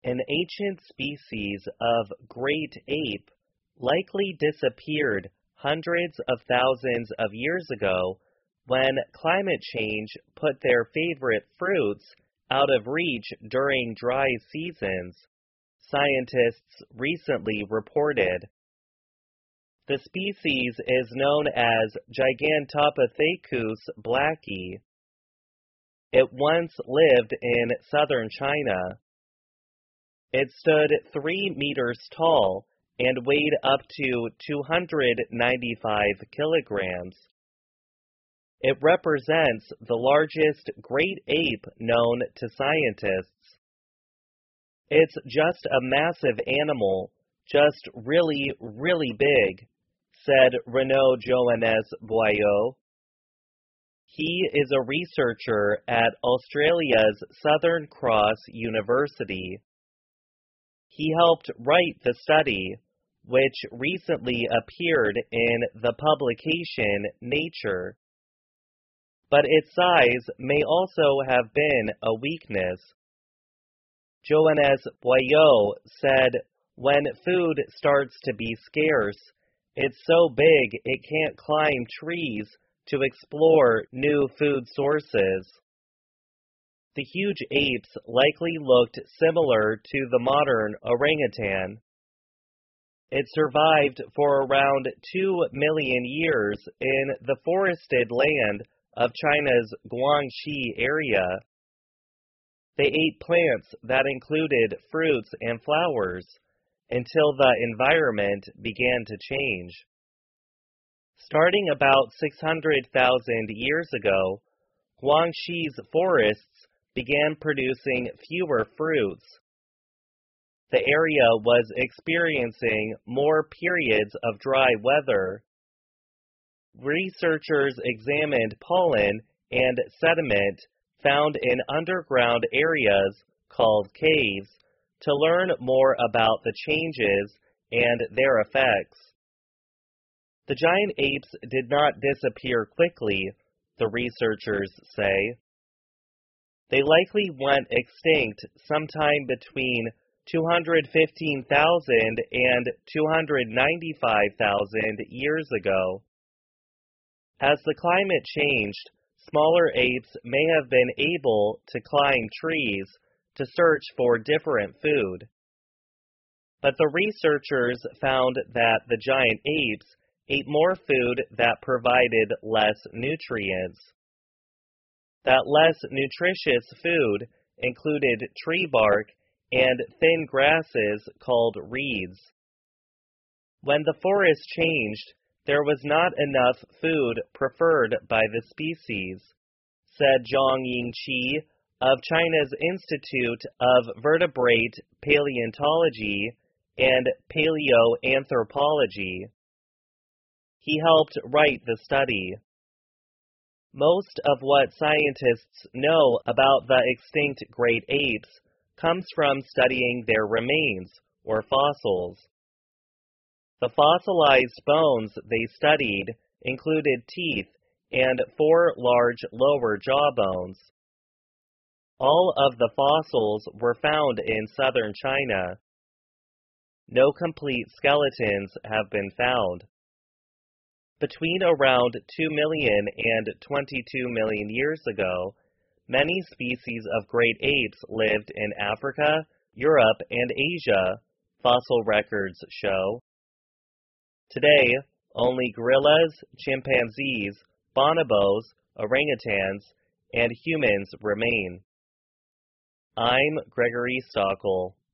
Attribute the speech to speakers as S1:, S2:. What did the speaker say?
S1: An ancient species of great ape likely disappeared hundreds of thousands of years ago when climate change put their favorite fruits out of reach during dry seasons, scientists recently reported. The species is known as Gigantopithecus blacki. It once lived in southern China. It stood 3 meters tall and weighed up to 295 kilograms. It represents the largest great ape known to scientists. It's just a massive animal, just really, really big, said Renaud Joannes Boyau. He is a researcher at Australia's Southern Cross University. He helped write the study, which recently appeared in the publication Nature. But its size may also have been a weakness. Joannes Boyau said, "When food starts to be scarce, it's so big it can't climb trees to explore new food sources." The huge apes likely looked similar to the modern orangutan. It survived for around 2 million years in the forested land of China's Guangxi area. They ate plants that included fruits and flowers until the environment began to change. Starting about 600,000 years ago, Guangxi's forests began producing fewer fruits. The area was experiencing more periods of dry weather. Researchers examined pollen and sediment found in underground areas called caves to learn more about the changes and their effects. The giant apes did not disappear quickly, the researchers say. They likely went extinct sometime between 215,000 and 295,000 years ago. As the climate changed, smaller apes may have been able to climb trees to search for different food. But the researchers found that the giant apes ate more food that provided less nutrients. That less nutritious food included tree bark and thin grasses called reeds. When the forest changed, there was not enough food preferred by the species, said Zhang Yingqi of China's Institute of Vertebrate Paleontology and Paleoanthropology. He helped write the study. Most of what scientists know about the extinct great apes comes from studying their remains, or fossils. The fossilized bones they studied included teeth and 4 large lower jaw bones. All of the fossils were found in southern China. No complete skeletons have been found. Between around 2 million and 22 million years ago, many species of great apes lived in Africa, Europe, and Asia, fossil records show. Today, only gorillas, chimpanzees, bonobos, orangutans, and humans remain. I'm Gregory Stockel.